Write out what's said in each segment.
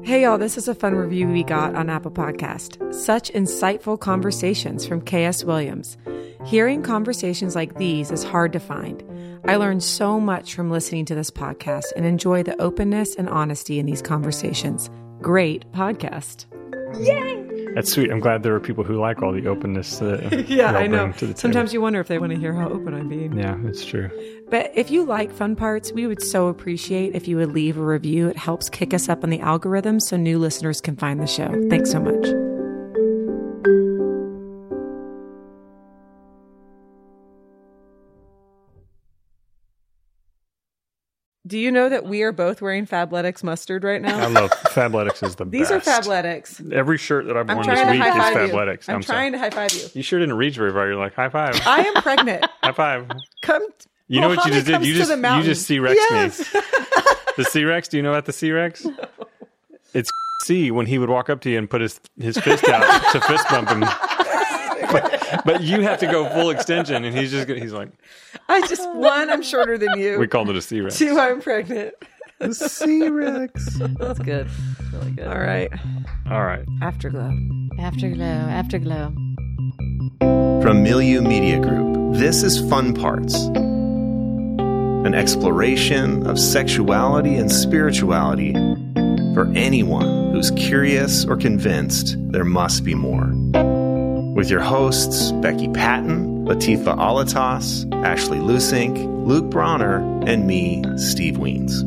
Hey y'all, this is a fun review we got on Apple Podcast. Such insightful conversations from K.S. Williams. Hearing conversations like these is hard to find. I learned so much from listening to this podcast and enjoy the openness and honesty in these conversations. Great podcast. Yay! That's sweet. I'm glad there are people who like all the openness that yeah, I know. To the Sometimes you wonder if they want to hear how open I'm being. Yeah, that's true. But if you like Fun Parts, we would so appreciate if you would leave a review. It helps kick us up on the algorithm so new listeners can find the show. Thanks so much. Do you know that we are both wearing Fabletics mustard right now? I love Fabletics is the These best. are Fabletics. Every shirt that I've worn this week is Fabletics. I'm trying to high five you. You sure didn't reach very far. You're like, high five. I am pregnant. High five. Come. You know what you just did? You just C-Rex yes. me. The C-Rex? Do you know about the C-Rex? No. It's C when he would walk up to you and put his fist out to fist bump him. But you have to go full extension, and he's like... One, I'm shorter than you. We called it a C-Rex. Two, I'm pregnant. The C-Rex. That's good. That's really good. All right. Afterglow. From Milieu Media Group, this is Fun Parts, an exploration of sexuality and spirituality for anyone who's curious or convinced there must be more. With your hosts, Becky Patton, Latifa Alatas, Ashley Lusink, Luke Bronner, and me, Steve Weens.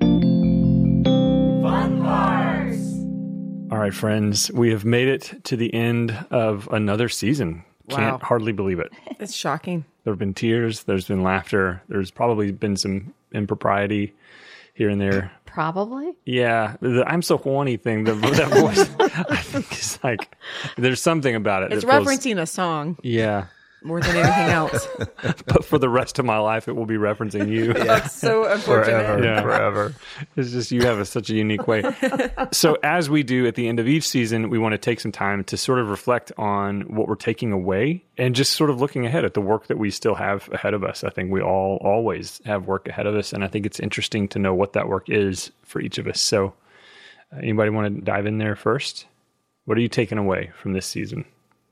Fun Parts! All right, friends, we have made it to the end of another season. Wow. Can't hardly believe it. It's shocking. There have been tears. There's been laughter. There's probably been some impropriety here and there. Probably. Yeah. The I'm so horny thing, that voice, I think is like, there's something about it. It's that feels, referencing a song. Yeah. More than anything else. But for the rest of my life, it will be referencing you. That's so unfortunate. Forever. It's just, you have such a unique way. So as we do at the end of each season, we want to take some time to sort of reflect on what we're taking away and just sort of looking ahead at the work that we still have ahead of us. I think we all always have work ahead of us, and I think it's interesting to know what that work is for each of us. So anybody want to dive in there first? What are you taking away from this season?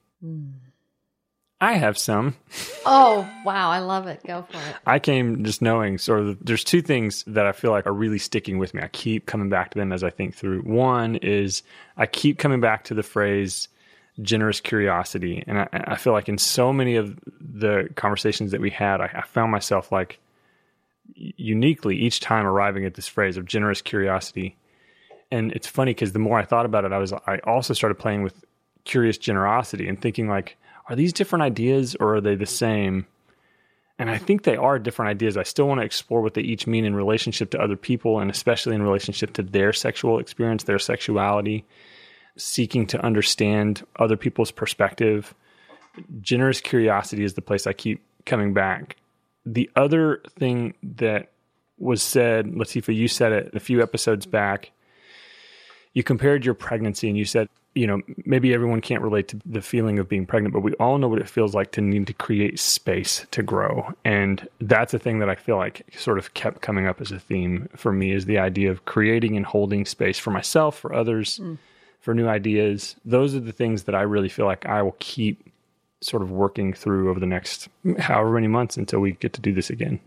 I have some. Oh, wow. I love it. Go for it. I came just knowing sort of there's two things that I feel like are really sticking with me. I keep coming back to them as I think through. One is I keep coming back to the phrase generous curiosity. And I feel like in so many of the conversations that we had, I found myself like uniquely each time arriving at this phrase of generous curiosity. And it's funny because the more I thought about it, I also started playing with curious generosity and thinking like, are these different ideas or are they the same? And I think they are different ideas. I still want to explore what they each mean in relationship to other people and especially in relationship to their sexual experience, their sexuality, seeking to understand other people's perspective. Generous curiosity is the place I keep coming back. The other thing that was said, Latifa, you said it a few episodes back. You compared your pregnancy and you said, maybe everyone can't relate to the feeling of being pregnant, but we all know what it feels like to need to create space to grow. And that's a thing that I feel like sort of kept coming up as a theme for me, is the idea of creating and holding space for myself, for others, for new ideas. Those are the things that I really feel like I will keep sort of working through over the next however many months until we get to do this again.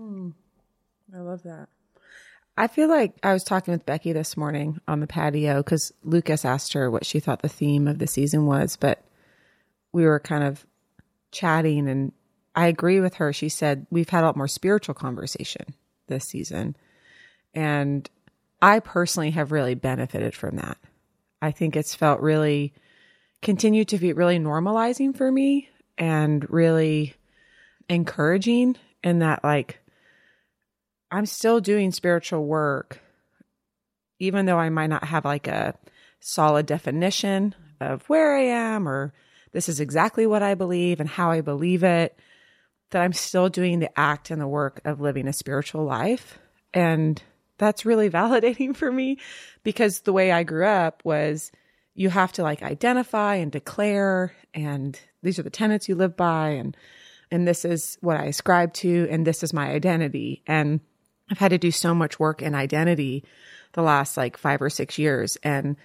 I love that. I feel like I was talking with Becky this morning on the patio because Lucas asked her what she thought the theme of the season was, but we were kind of chatting and I agree with her. She said, we've had a lot more spiritual conversation this season. And I personally have really benefited from that. I think it's felt continued to be really normalizing for me and really encouraging in that, like, I'm still doing spiritual work, even though I might not have like a solid definition of where I am or this is exactly what I believe and how I believe it, that I'm still doing the act and the work of living a spiritual life. And that's really validating for me because the way I grew up was you have to like identify and declare, and these are the tenets you live by, and this is what I ascribe to, and this is my identity. And I've had to do so much work in identity the last like 5 or 6 years. And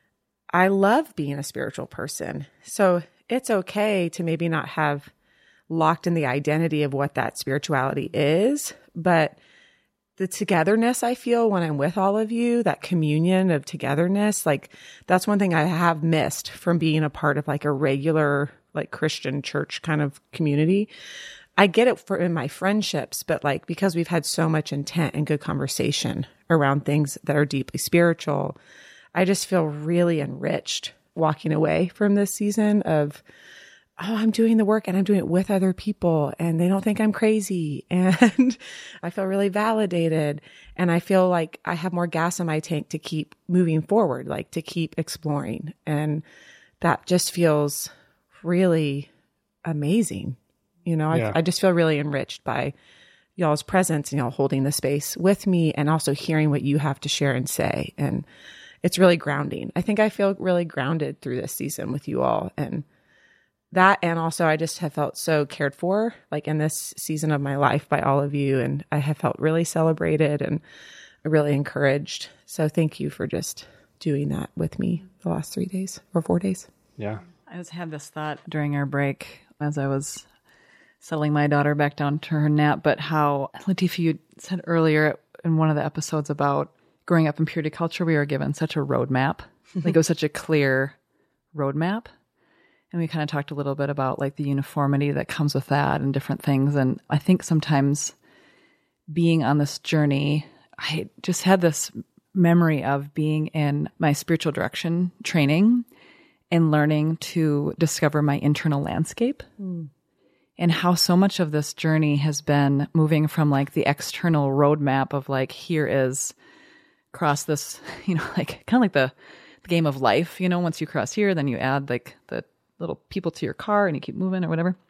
I love being a spiritual person. So it's okay to maybe not have locked in the identity of what that spirituality is, but the togetherness I feel when I'm with all of you, that communion of togetherness, like that's one thing I have missed from being a part of like a regular like Christian church kind of community. I get it in my friendships, but like because we've had so much intent and good conversation around things that are deeply spiritual, I just feel really enriched walking away from this season of, oh, I'm doing the work and I'm doing it with other people and they don't think I'm crazy. And I feel really validated. And I feel like I have more gas in my tank to keep moving forward, like to keep exploring. And that just feels really amazing. You know, Yeah. I just feel really enriched by y'all's presence and y'all holding the space with me and also hearing what you have to share and say. And it's really grounding. I think I feel really grounded through this season with you all. And that, and also I just have felt so cared for, like in this season of my life by all of you. And I have felt really celebrated and really encouraged. So thank you for just doing that with me the last 3 days or 4 days. Yeah. I just had this thought during our break as I was settling my daughter back down to her nap, but how, Latifah, you said earlier in one of the episodes about growing up in purity culture, we were given such a roadmap. Like it was such a clear roadmap. And we kind of talked a little bit about like the uniformity that comes with that and different things. And I think sometimes being on this journey, I just had this memory of being in my spiritual direction training and learning to discover my internal landscape. And how so much of this journey has been moving from like the external roadmap of like, here is cross this, you know, like kind of like the game of life, you know, once you cross here, then you add like the little people to your car and you keep moving or whatever.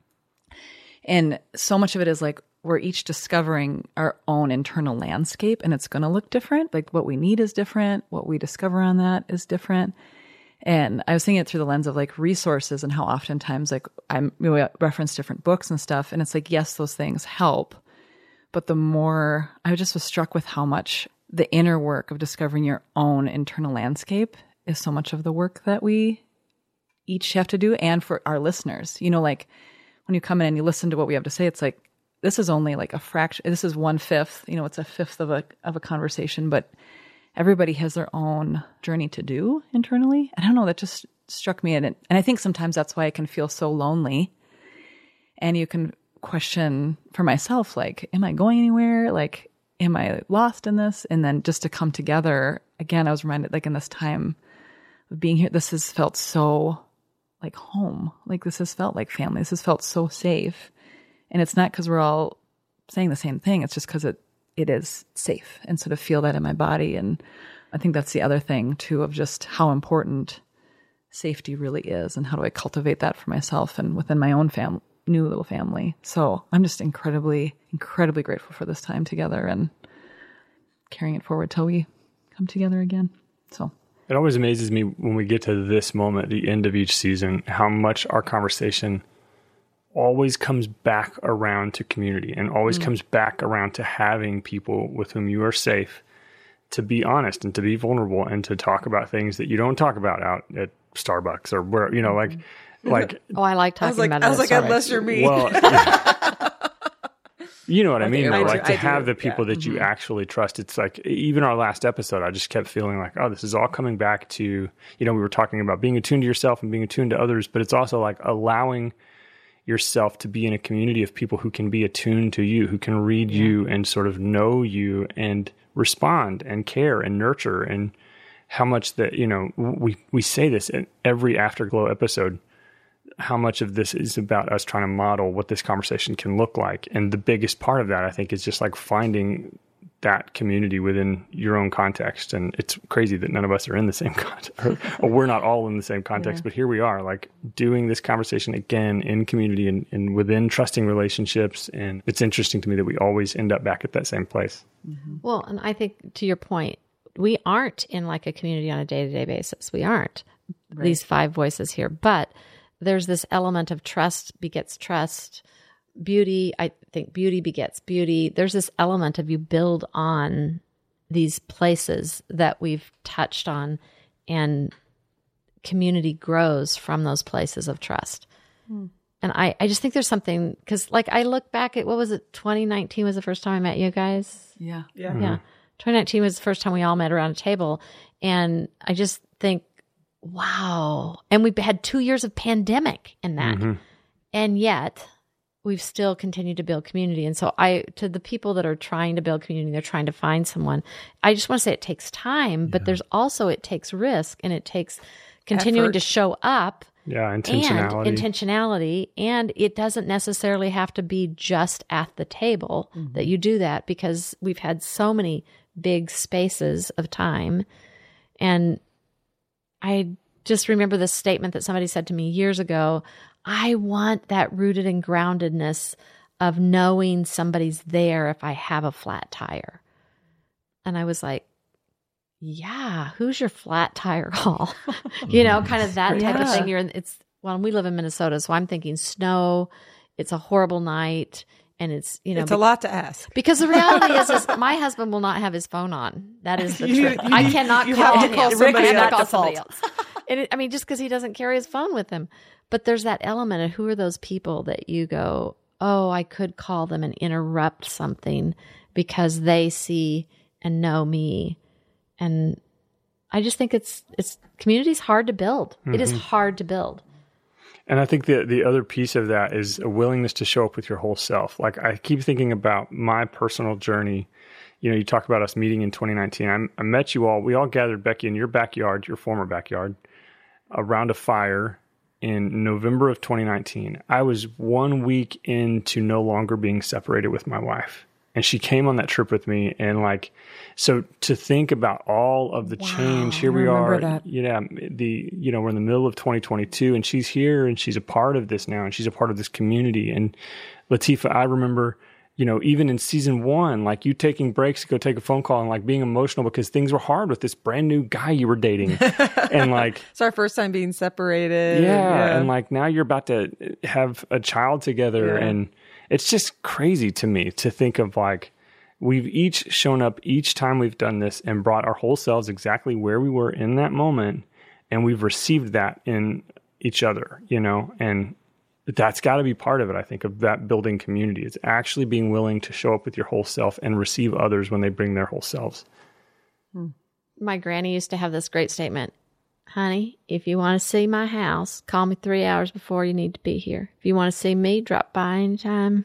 And so much of it is like, we're each discovering our own internal landscape and it's going to look different. Like what we need is different. What we discover on that is different. And I was thinking it through the lens of like resources and how oftentimes like we reference different books and stuff. And it's like, yes, those things help. But the more I just was struck with how much the inner work of discovering your own internal landscape is so much of the work that we each have to do. And for our listeners, you know, like when you come in and you listen to what we have to say, it's like, this is only like a fraction. This is 1/5, you know, it's a fifth of a conversation, but everybody has their own journey to do internally. I don't know, that just struck me. And I think sometimes that's why I can feel so lonely. And you can question for myself, like, am I going anywhere? Like, am I lost in this? And then just to come together, again, I was reminded, like in this time of being here, this has felt so like home. Like this has felt like family. This has felt so safe. And it's not because we're all saying the same thing. It's just because it is safe and sort of feel that in my body. And I think that's the other thing too, of just how important safety really is and how do I cultivate that for myself and within my own new little family. So I'm just incredibly, incredibly grateful for this time together and carrying it forward till we come together again. So it always amazes me when we get to this moment, the end of each season, how much our conversation always comes back around to community and always comes back around to having people with whom you are safe to be honest and to be vulnerable and to talk about things that you don't talk about out at Starbucks or where, you know, like, Oh, I like talking about it. I was like, unless you're me. well, you know what I mean? I Though, do, like to I have do, the people yeah. that you actually trust. It's like, even our last episode, I just kept feeling like, oh, this is all coming back to, you know, we were talking about being attuned to yourself and being attuned to others, but it's also like allowing yourself to be in a community of people who can be attuned to you, who can read you and sort of know you and respond and care and nurture. And how much that, you know, we say this in every Afterglow episode, how much of this is about us trying to model what this conversation can look like. And the biggest part of that, I think, is just like finding that community within your own context. And it's crazy that none of us are in the same context, or we're not all in the same context, but here we are, like doing this conversation again in community and within trusting relationships. And it's interesting to me that we always end up back at that same place. Well, and I think to your point, we aren't in like a community on a day-to-day basis. We aren't these 5 voices here, but there's this element of trust begets trust. beauty, I think beauty begets beauty. There's this element of you build on these places that we've touched on, and community grows from those places of trust. And I just think there's something, because like I look back at, what was it, 2019 was the first time I met you guys? Yeah. Yeah. 2019 was the first time we all met around a table. And I just think, wow. And we've had 2 years of pandemic in that. And yet we've still continued to build community. And so to the people that are trying to build community, they're trying to find someone, I just want to say it takes time, but there's also, it takes risk, and it takes continuing to show up. Yeah, intentionality. And it doesn't necessarily have to be just at the table that you do that, because we've had so many big spaces of time. And I just remember this statement that somebody said to me years ago: I want that rooted and groundedness of knowing somebody's there if I have a flat tire. And I was like, yeah, who's your flat tire call? Kind of that type of thing. We live in Minnesota, so I'm thinking snow, it's a horrible night, and it's a lot to ask. Because the reality is my husband will not have his phone on. That is the truth. I cannot call somebody else. And just because he doesn't carry his phone with him. But there's that element of, who are those people that you go, oh, I could call them and interrupt something because they see and know me. And I just think it's community's hard to build. It is hard to build. And I think the other piece of that is a willingness to show up with your whole self. Like, I keep thinking about my personal journey. You talk about us meeting in 2019. I met you all. We all gathered, Becky, in your backyard, your former backyard, around a fire in November of 2019. I was 1 week into no longer being separated with my wife. And she came on that trip with me. And so to think about all of the change, here we are. That. Yeah. We're in the middle of 2022, and she's here, and she's a part of this now, and she's a part of this community. And Latifah, I remember, even in season 1, like you taking breaks to go take a phone call and like being emotional because things were hard with this brand new guy you were dating. And like, it's our first time being separated. Yeah. And like, now you're about to have a child together. Yeah. And it's just crazy to me to think of like, we've each shown up each time we've done this and brought our whole selves exactly where we were in that moment. And we've received that in each other, and that's got to be part of it, I think, of that building community. It's actually being willing to show up with your whole self and receive others when they bring their whole selves. My granny used to have this great statement: honey, if you want to see my house, call me 3 hours before you need to be here. If you want to see me, drop by anytime.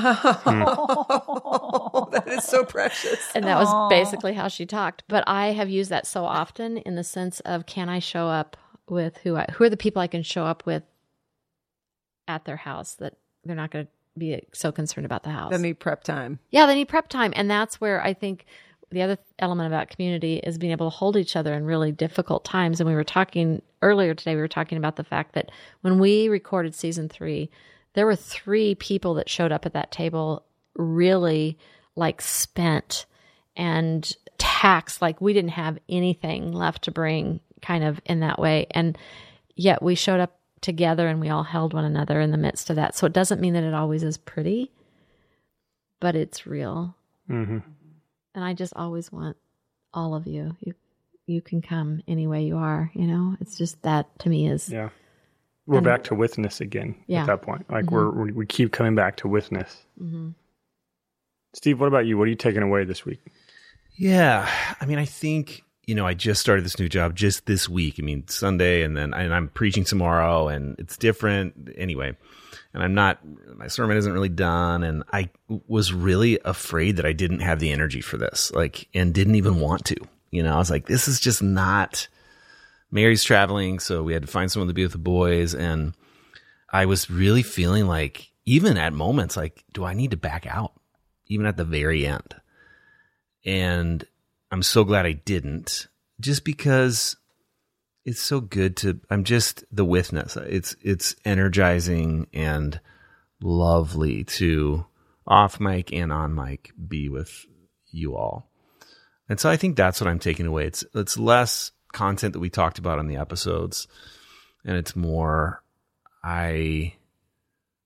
Oh, that is so precious. And that was basically how she talked. But I have used that so often in the sense of, can I show up with who are the people I can show up with at their house, that they're not going to be so concerned about the house. They need prep time. Yeah, they need prep time. And that's where I think the other element about community is being able to hold each other in really difficult times. And we were talking earlier today, we were talking about the fact that when we recorded season 3, there were 3 people that showed up at that table really like spent and taxed, like we didn't have anything left to bring, kind of in that way. And yet we showed up together and we all held one another in the midst of that. So it doesn't mean that it always is pretty, but it's real. And I just always want all of you. You can come any way you are, it's just that to me is. Yeah. We're back to witness again at that point. Like we keep coming back to witness. Steve, what about you? What are you taking away this week? Yeah. I think, I just started this new job just this week. Sunday, and I'm preaching tomorrow, and it's different anyway. And my sermon isn't really done. And I was really afraid that I didn't have the energy for this, and didn't even want to. I was like, this is just not. Mary's traveling, so we had to find someone to be with the boys. And I was really feeling like, even at moments, like, do I need to back out? Even at the very end. And I'm so glad I didn't, just because it's so good I'm just the witness. It's energizing and lovely to off mic and on mic be with you all. And so I think that's what I'm taking away. It's less content that we talked about on the episodes, and it's more, I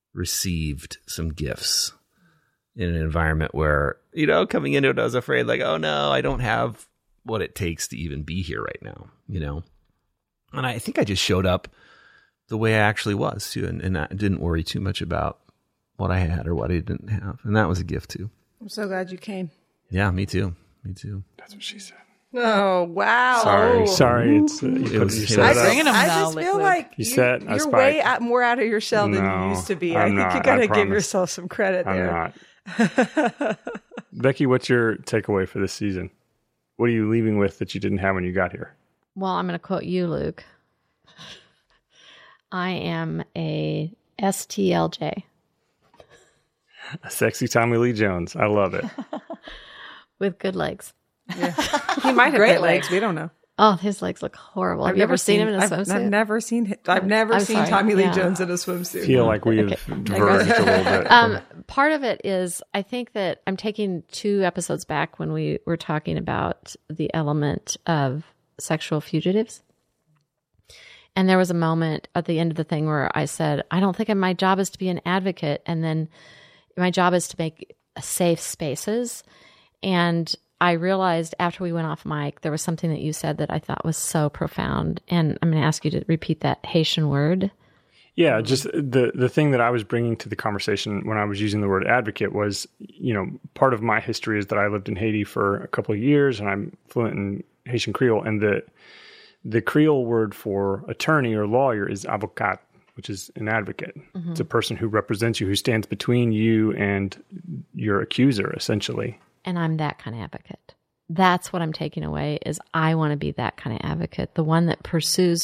received some gifts in an environment where, coming into it, I was afraid like, oh no, I don't have what it takes to even be here right now, And I think I just showed up the way I actually was too. And I didn't worry too much about what I had or what I didn't have. And that was a gift too. I'm so glad you came. Yeah, me too. That's what she said. Oh, wow. Sorry. It's bringing them I now, just feel Liquid. like You said I you're spiked. way more out of your shell than No, you used to be. I'm I think you not. got to I give promise. yourself some credit there. I'm not. Becky, what's your takeaway for this season? What are you leaving with that you didn't have when you got here? Well, I'm going to quote you, Luke. I am a STLJ. A sexy Tommy Lee Jones. I love it. With good legs. He might have Great great legs. We don't know. Oh, his legs look horrible. Have you ever seen him in a swimsuit? I've never seen. I've never I'm seen sorry. Tommy Lee Yeah. Jones in a swimsuit. I feel like we have diverged a little bit. Part of it is I think that I'm taking 2 episodes back when we were talking about the element of sexual fugitives. And there was a moment at the end of the thing where I said, I don't think my job is to be an advocate. And then my job is to make safe spaces. And I realized after we went off mic, there was something that you said that I thought was so profound. And I'm going to ask you to repeat that Haitian word. Yeah, just the thing that I was bringing to the conversation when I was using the word advocate was, part of my history is that I lived in Haiti for a couple of years and I'm fluent in Haitian Creole. And the Creole word for attorney or lawyer is avocat, which is an advocate. Mm-hmm. It's a person who represents you, who stands between you and your accuser, essentially. And I'm that kind of advocate. That's what I'm taking away is I want to be that kind of advocate, the one that pursues,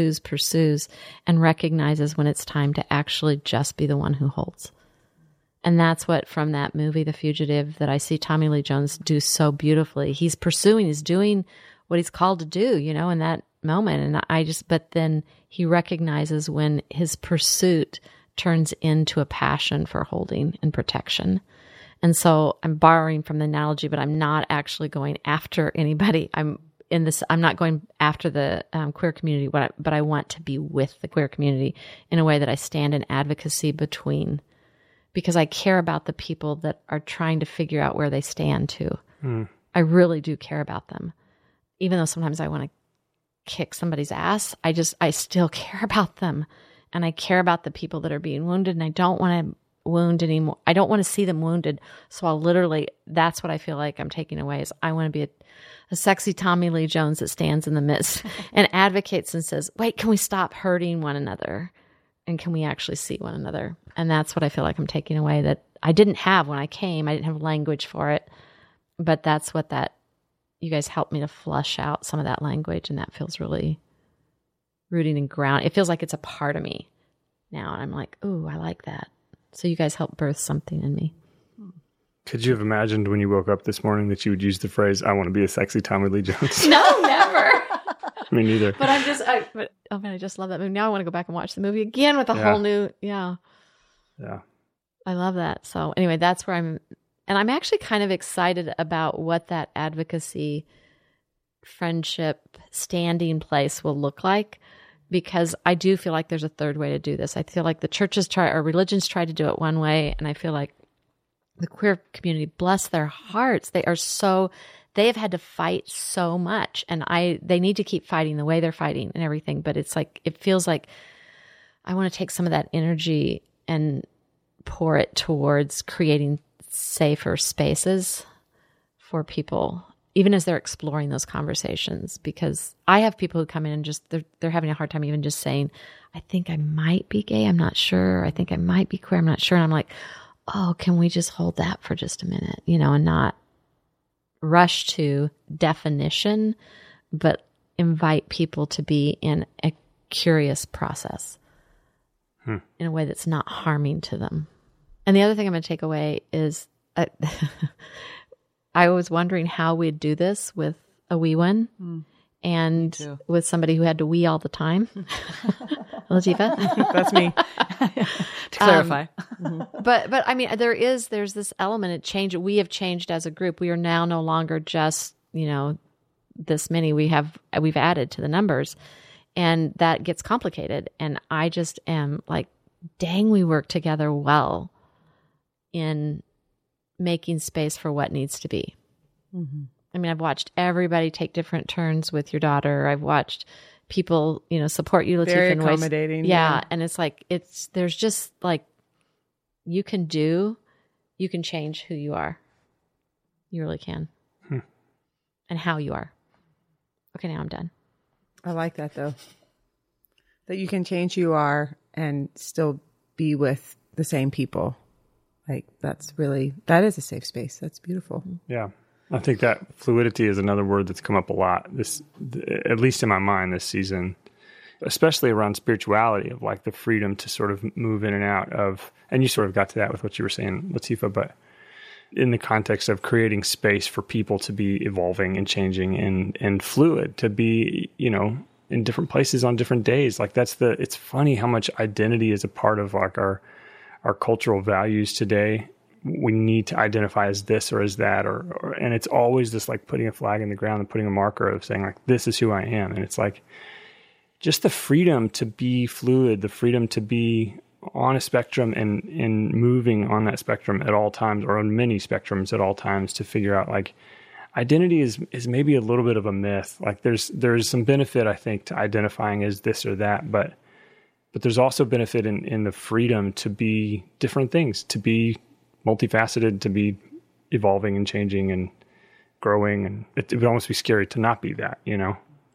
and recognizes when it's time to actually just be the one who holds. And that's what from that movie, The Fugitive, that I see Tommy Lee Jones do so beautifully. He's pursuing, he's doing what he's called to do, in that moment. And but then he recognizes when his pursuit turns into a passion for holding and protection. And so I'm borrowing from the analogy, but I'm not actually going after anybody. I'm not going after the queer community, but I want to be with the queer community in a way that I stand in advocacy between, because I care about the people that are trying to figure out where they stand too. I really do care about them. Even though sometimes I want to kick somebody's ass, I still care about them. And I care about the people that are being wounded, and I don't want to wound anymore. I don't want to see them wounded. So that's what I feel like I'm taking away is I want to be a sexy Tommy Lee Jones that stands in the midst and advocates and says, wait, can we stop hurting one another? And can we actually see one another? And that's what I feel like I'm taking away that I didn't have when I came. I didn't have language for it, but that's what you guys helped me to flush out some of that language. And that feels really rooting and ground. It feels like it's a part of me now. And I'm like, ooh, I like that. So you guys helped birth something in me. Could you have imagined when you woke up this morning that you would use the phrase, I want to be a sexy Tommy Lee Jones? No, never. Me neither. But I just love that movie. Now I want to go back and watch the movie again with a whole new, Yeah. I love that. So anyway, that's where I'm actually kind of excited about what that advocacy, friendship, standing place will look like. Because I do feel like there's a third way to do this. I feel like the churches or religions try to do it one way. And I feel like the queer community, bless their hearts, they have had to fight so much. And they need to keep fighting the way they're fighting and everything. But it feels like I want to take some of that energy and pour it towards creating safer spaces for people, even as they're exploring those conversations, because I have people who come in and just, they're having a hard time even just saying, I think I might be gay. I'm not sure. I think I might be queer. I'm not sure. And I'm like, oh, can we just hold that for just a minute, and not rush to definition, but invite people to be in a curious process in a way that's not harming to them. And the other thing I'm going to take away is I was wondering how we'd do this with a wee one and with somebody who had to wee all the time. Latifah? That's me. To clarify. But I mean, there's this element of we have changed as a group. We are now no longer just, this many. We've added to the numbers, and that gets complicated. And I just am like dang, we work together well in making space for what needs to be. Mm-hmm. I mean, I've watched everybody take different turns with your daughter. I've watched people, support you, Latifah, very in ways. accommodating. Yeah. And it's like, there's just like, you can change who you are. You really can. And how you are. Okay, now I'm done. I like that though. That you can change who you are and still be with the same people. Like that is a safe space. That's beautiful. Yeah. I think that fluidity is another word that's come up a lot at least in my mind this season, especially around spirituality, of like the freedom to sort of move in and out of, and you sort of got to that with what you were saying, Latifah, but in the context of creating space for people to be evolving and changing and fluid, to be, in different places on different days. Like it's funny how much identity is a part of like our cultural values today. We need to identify as this or as that, and it's always this like putting a flag in the ground and putting a marker of saying like, this is who I am. And it's like just the freedom to be fluid, the freedom to be on a spectrum and moving on that spectrum at all times, or on many spectrums at all times, to figure out like identity is maybe a little bit of a myth. Like there's some benefit, I think, to identifying as this or that, but there's also benefit in the freedom to be different things, to be multifaceted, to be evolving and changing and growing. And it would almost be scary to not be that, Yeah.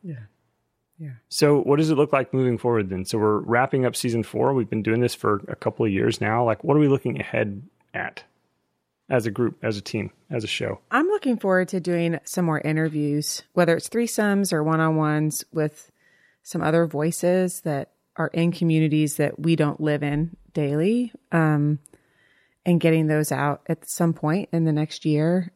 Yeah. So what does it look like moving forward then? So we're wrapping up season 4. We've been doing this for a couple of years now. Like, what are we looking ahead at as a group, as a team, as a show? I'm looking forward to doing some more interviews, whether it's threesomes or one-on-ones with some other voices that are in communities that we don't live in daily, and getting those out at some point in the next year.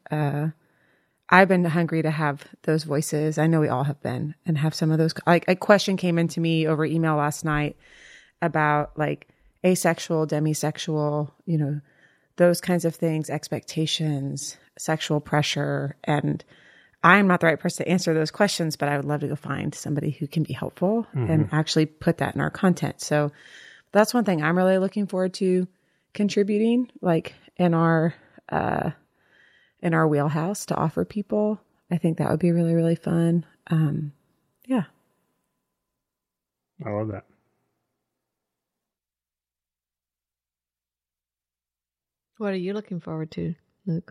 I've been hungry to have those voices. I know we all have been, and have some of those. Like a question came into me over email last night about like asexual, demisexual, those kinds of things, expectations, sexual pressure. And I'm not the right person to answer those questions, but I would love to go find somebody who can be helpful and actually put that in our content. So that's one thing I'm really looking forward to contributing, like in our wheelhouse to offer people. I think that would be really, really fun. Yeah. I love that. What are you looking forward to, Luke?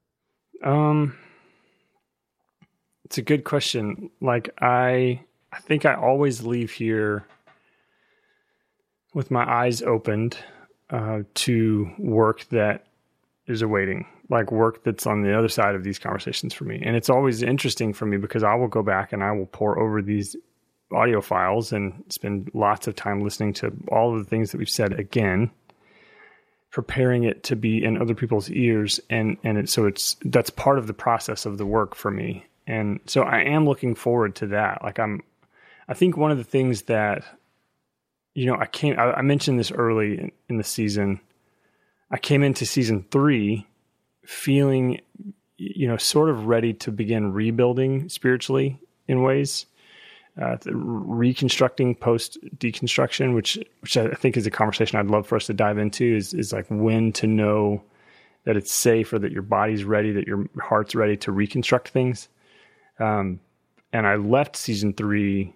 It's a good question. Like I think I always leave here with my eyes opened to work that is awaiting, like work that's on the other side of these conversations for me. And it's always interesting for me because I will go back and I will pore over these audio files and spend lots of time listening to all of the things that we've said again, preparing it to be in other people's ears. And that's part of the process of the work for me. And so I am looking forward to that. Like I think one of the things that, I mentioned this early in the season. I came into season 3 feeling, sort of ready to begin rebuilding spiritually in ways, reconstructing post deconstruction, which I think is a conversation I'd love for us to dive into, is like when to know that it's safe, or that your body's ready, that your heart's ready to reconstruct things. And I left season 3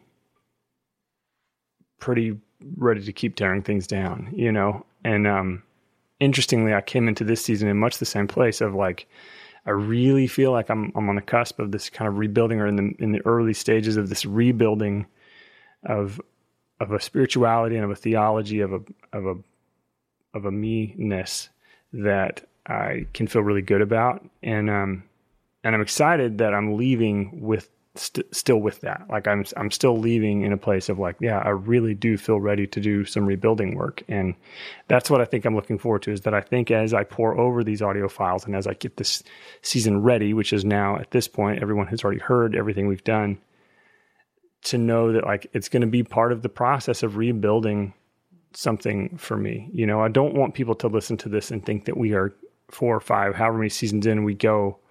pretty ready to keep tearing things down, and, interestingly, I came into this season in much the same place of like, I really feel like I'm on the cusp of this kind of rebuilding, or in the early stages of this rebuilding of a spirituality and of a theology of a me-ness that I can feel really good about. And I'm excited that I'm leaving with still with that. Like I'm still leaving in a place of like, yeah, I really do feel ready to do some rebuilding work. And that's what I think I'm looking forward to, is that I think as I pour over these audio files and as I get this season ready, which is now at this point, everyone has already heard everything we've done, to know that like, it's going to be part of the process of rebuilding something for me. I don't want people to listen to this and think that we are 4 or 5, however many seasons in we go,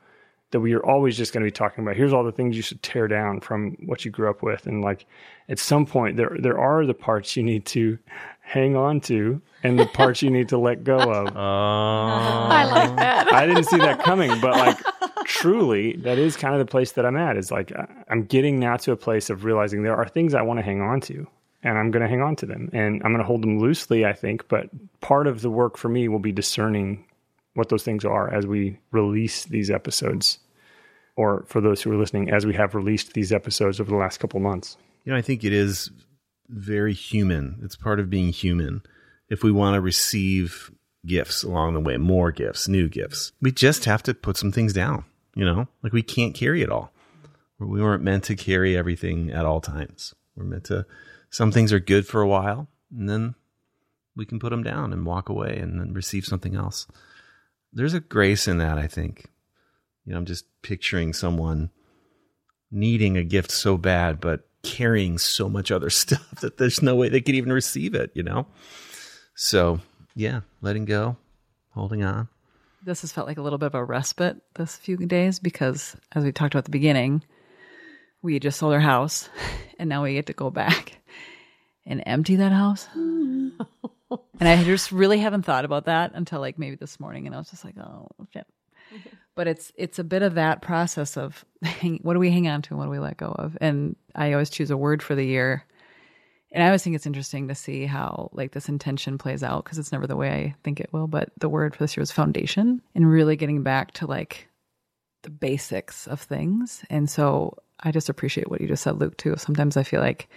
that we are always just going to be talking about, here's all the things you should tear down from what you grew up with. And like at some point there are the parts you need to hang on to and the parts you need to let go of. I like that. I didn't see that coming, but like truly that is kind of the place that I'm at, is like I'm getting now to a place of realizing there are things I want to hang on to, and I'm going to hang on to them, and I'm going to hold them loosely, I think. But part of the work for me will be discerning what those things are as we release these episodes, or for those who are listening, as we have released these episodes over the last couple of months. I think it is very human. It's part of being human. If we want to receive gifts along the way, more gifts, new gifts, we just have to put some things down, like we can't carry it all. We weren't meant to carry everything at all times. We're meant to, some things are good for a while, and then we can put them down and walk away and then receive something else. There's a grace in that, I think. I'm just picturing someone needing a gift so bad, but carrying so much other stuff that there's no way they could even receive it, So, yeah, letting go, holding on. This has felt like a little bit of a respite this few days because, as we talked about at the beginning, we just sold our house, and now we get to go back and empty that house. And I just really haven't thought about that until like maybe this morning, and I was just like, oh, shit. But it's a bit of that process of what do we hang on to and what do we let go of? And I always choose a word for the year. And I always think it's interesting to see how like this intention plays out, because it's never the way I think it will. But the word for this year was foundation, and really getting back to like the basics of things. And so I just appreciate what you just said, Luke, too. Sometimes I feel like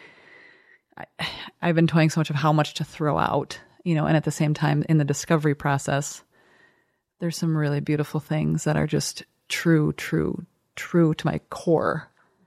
I've been toying so much of how much to throw out, and at the same time in the discovery process, there's some really beautiful things that are just true to my core,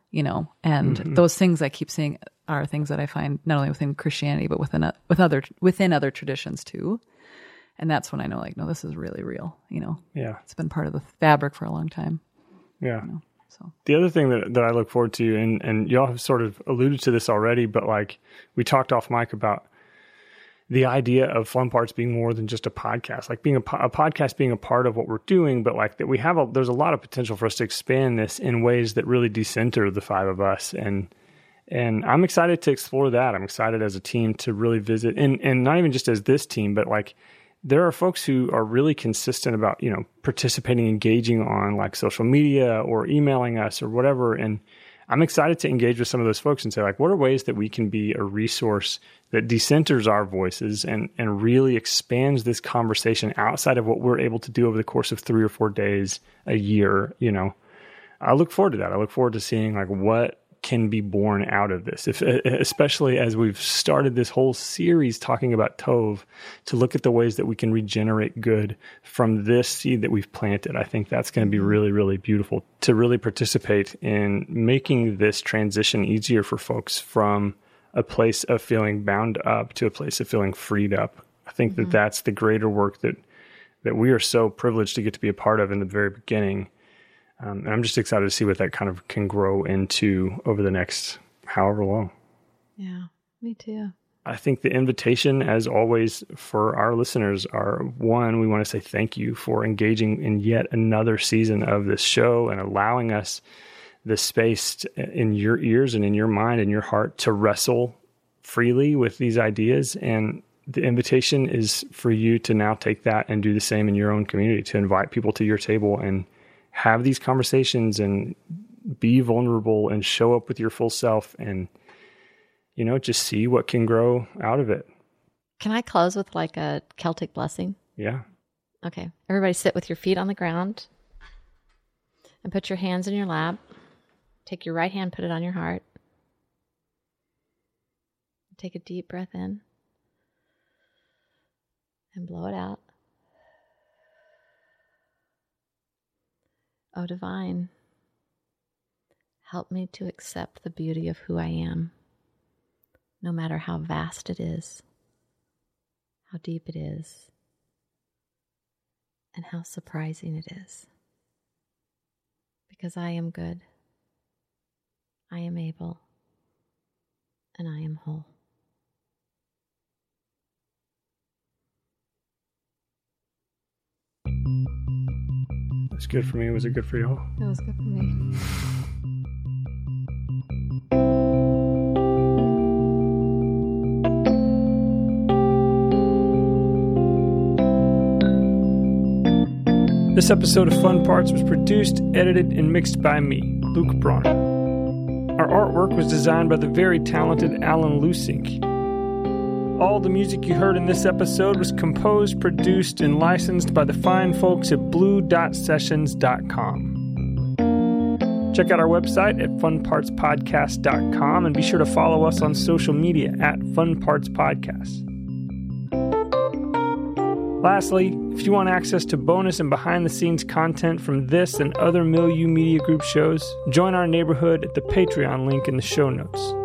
and those things I keep seeing are things that I find not only within Christianity, but within other traditions too. And that's when I know, like, no, this is really real, Yeah. It's been part of the fabric for a long time. Yeah. So the other thing that I look forward to, and y'all have sort of alluded to this already, but like we talked off mic about the idea of Fun Parts being more than just a podcast, like being a podcast being a part of what we're doing, but like that there's a lot of potential for us to expand this in ways that really decenter the five of us. And I'm excited to explore that. I'm excited as a team to really visit, and not even just as this team, but like there are folks who are really consistent about, participating, engaging on like social media or emailing us or whatever. And I'm excited to engage with some of those folks and say, like, what are ways that we can be a resource that decenters our voices and really expands this conversation outside of what we're able to do over the course of 3 or 4 days a year, I look forward to that. I look forward to seeing like what can be born out of this, especially as we've started this whole series talking about Tov, to look at the ways that we can regenerate good from this seed that we've planted. I think that's going to be really, really beautiful to really participate in making this transition easier for folks from a place of feeling bound up to a place of feeling freed up. I think that that's the greater work that we are so privileged to get to be a part of in the very beginning. And I'm just excited to see what that kind of can grow into over the next however long. Yeah, me too. I think the invitation, as always, for our listeners are, one, we want to say thank you for engaging in yet another season of this show and allowing us the space in your ears and in your mind and your heart to wrestle freely with these ideas. And the invitation is for you to now take that and do the same in your own community, to invite people to your table and have these conversations and be vulnerable and show up with your full self and, just see what can grow out of it. Can I close with like a Celtic blessing? Yeah. Okay. Everybody sit with your feet on the ground and put your hands in your lap. Take your right hand, put it on your heart. Take a deep breath in and blow it out. Oh, divine, help me to accept the beauty of who I am, no matter how vast it is, how deep it is, and how surprising it is. Because I am good, I am able, and I am whole. It's good for me. Was it good for y'all? It was good for me. This episode of Fun Parts was produced, edited, and mixed by me, Luke Bronner. Our artwork was designed by the very talented Alan Lusink. All the music you heard in this episode was composed, produced, and licensed by the fine folks at blue.sessions.com. Check out our website at funpartspodcast.com and be sure to follow us on social media at funpartspodcast. Lastly, if you want access to bonus and behind-the-scenes content from this and other Milieu Media Group shows, join our neighborhood at the Patreon link in the show notes.